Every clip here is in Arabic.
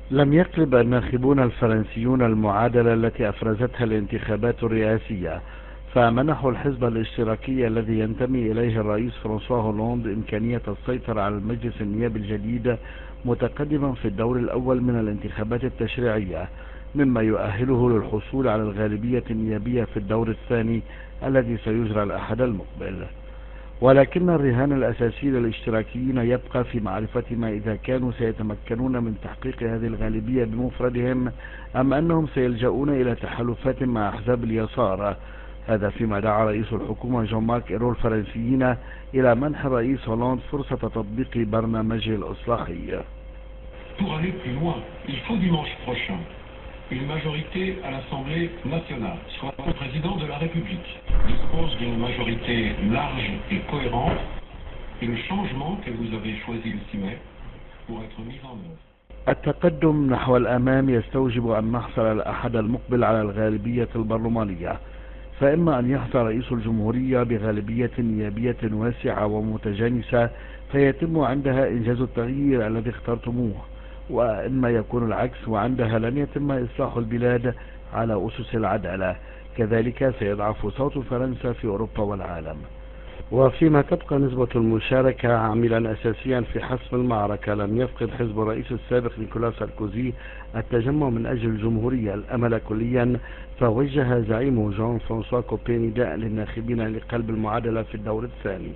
لم يقلب الناخبون الفرنسيون المعادلة التي أفرزتها الانتخابات الرئاسية، فمنحوا الحزب الاشتراكي الذي ينتمي إليه الرئيس فرانسوا هولاند إمكانية السيطرة على المجلس النيابي الجديد، متقدما في الدور الأول من الانتخابات التشريعية، مما يؤهله للحصول على الغالبية النيابية في الدور الثاني الذي سيجرى الأحد المقبل. ولكن الرهان الأساسي للاشتراكيين يبقى في معرفة ما إذا كانوا سيتمكنون من تحقيق هذه الغالبية بمفردهم، أم أنهم سيلجؤون إلى تحالفات مع أحزاب اليسار. هذا فيما دعا رئيس الحكومة جون مارك إيرو الفرنسيين إلى منح الرئيس هولاند فرصة تطبيق برنامجه الإصلاحي. Une majorité à l'Assemblée nationale, soit le président de la République, dispose d'une majorité large et cohérente, et le changement que vous avez choisi le 6 mai pour être mis en œuvre. التقدم نحو الأمام يستوجب أن نحصل الأحد المقبل على الغالبية البرلمانية، فإما أن يحصل رئيس الجمهورية بغالبية نيابية واسعة ومتجانسة فيتم عندها إنجاز التغيير الذي اخترتموه، وإما يكون العكس وعندها لن يتم إصلاح البلاد على أسس العدالة. كذلك سيضعف صوت فرنسا في أوروبا والعالم. وفيما تبقى نسبة المشاركة عاملا أساسيا في حسم المعركة، لم يفقد حزب الرئيس السابق نيكولا ساركوزي التجمع من أجل الجمهورية الأمل كليا، فوجه زعيمه جون فرانسوا كوبي نداء للناخبين لقلب المعادلة في الدور الثاني.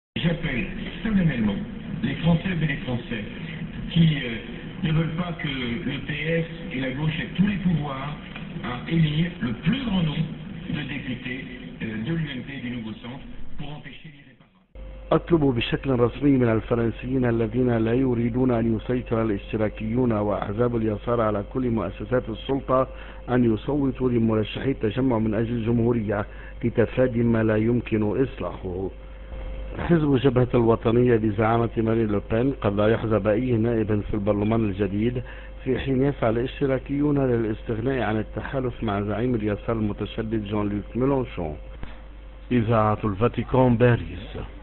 Ne veulent pas que le PS et la gauche aient tous les pouvoirs à élire le plus grand nombre de députés de l'UMP du Nouveau Centre pour empêcher l'irréparable. أطلب بشكل رسمي من الفرنسيين الذين لا يريدون أن يسيطر الاشتراكيون وأحزاب اليسار على كل مؤسسات السلطة أن يصوتوا لمرشحي التجمع من أجل الجمهورية لتفادي ما لا يمكن إصلاحه. حزب جبهة الوطنية بزعامة مارين لوبين قد لا يحظى بأي نائب في البرلمان الجديد، في حين يسعى الاشتراكيون للاستغناء عن التحالف مع زعيم اليسار المتشدد جون لوك ميلانشون. إذاعة الفاتيكان، باريس.